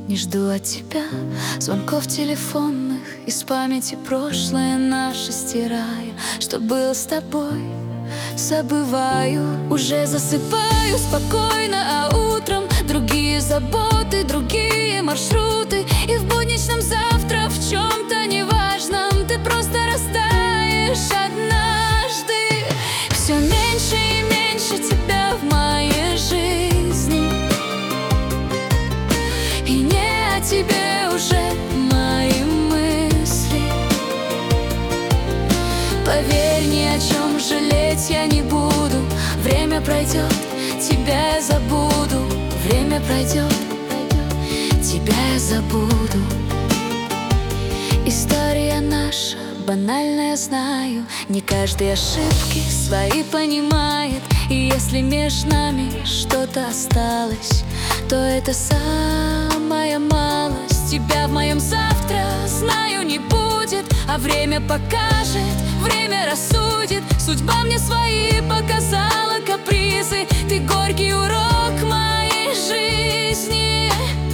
Не жду от тебя звонков телефонных, из памяти прошлое наше стираю. Что было с тобой, забываю. Уже засыпаю спокойно, а утром другие заботы, другие маршруты. И в будничном завтра в чем-то неважном ты просто растаешь однажды. Все меньше и меньше тебя в моей жизни, и не о тебе уже мои мысли. Поверь, ни о чем жалеть я не буду. Время пройдет, тебя я забуду. Время пройдет, тебя я забуду. История наша банальная, знаю. Не каждый ошибки свои понимает. И если между нами что-то осталось, то это самая малость. Тебя в моем завтра, знаю, не будет, а время покажет, время рассудит. Судьба мне свои показала капризы. Ты горький урок моей жизни.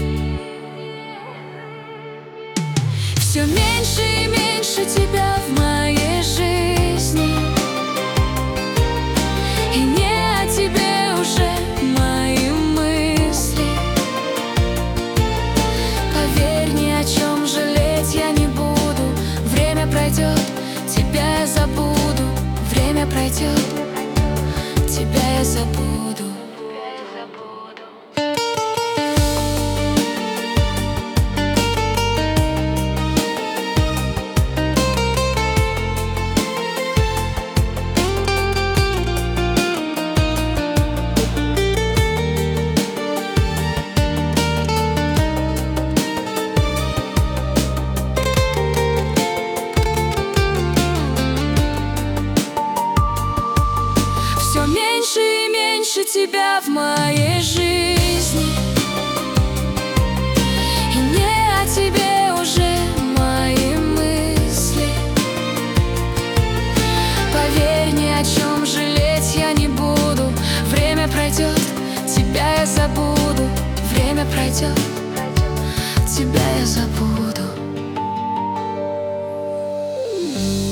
Все меньше и меньше тебя в моей жизни, и не о тебе уже мои мысли. Поверь, ни о чем жалеть я не буду. Время пройдет, тебя я забуду. Время пройдет, тебя я забуду. Все меньше и меньше тебя в моей жизни, и не о тебе уже мои мысли. Поверь, ни о чем жалеть я не буду. Время пройдет, тебя я забуду. Время пройдет, тебя я забуду.